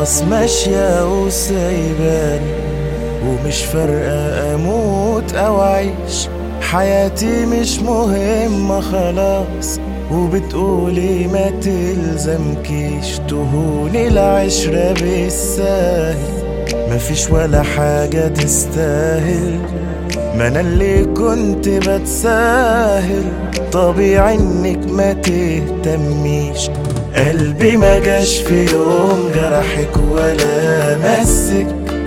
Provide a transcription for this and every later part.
خلاص ماشية وسايباني، ومش فارقة اموت او اعيش، حياتي مش مهمة خلاص. وبتقولي ما تلزمكيش تهوني العشرة بالساهل، مفيش ولا حاجة تستاهل، ما انا اللي كنت بتساهل. طبيعي انك ما تهتميش، قلبي ما جاش في يوم جرحك ولا مسك،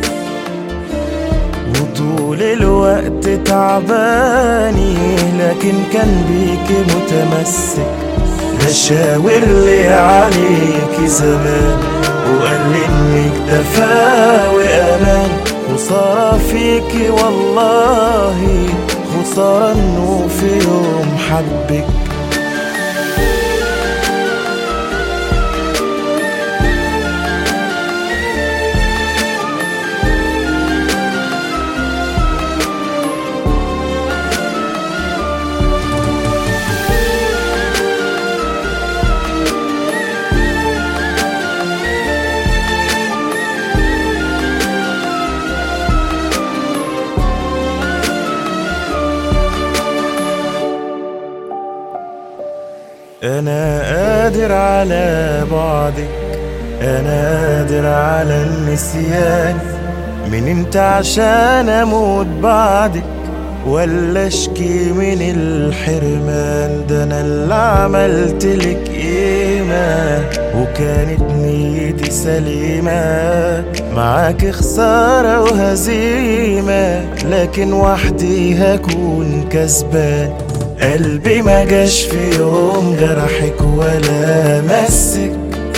وطول الوقت تعباني لكن كان بيكي متمسك. ده شاور لي عليكي زمان وقال لي انك دفا وامان، خسارة فيكي والله، خسارة انه في يوم حبك. أنا قادر على بعدك، أنا قادر على النسيان، من انت عشان أموت بعدك ولا أشكي من الحرمان؟ ده أنا اللي عملتلك قيمة وكانت نيتي سليمة، معاك خسارة وهزيمة لكن وحدي هكون كسبان. قلبي ما جاش في يوم جرحك ولا مسك،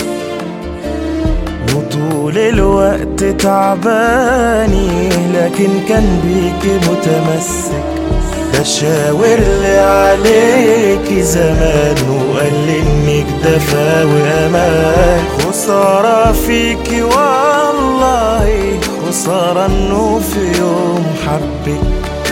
وطول الوقت تعباني لكن كان بيكي متمسك. ده شاور لي عليكي زمان وقال لي انك دفا وامان، خسارة فيكي والله، خسارة انه في يوم حبك.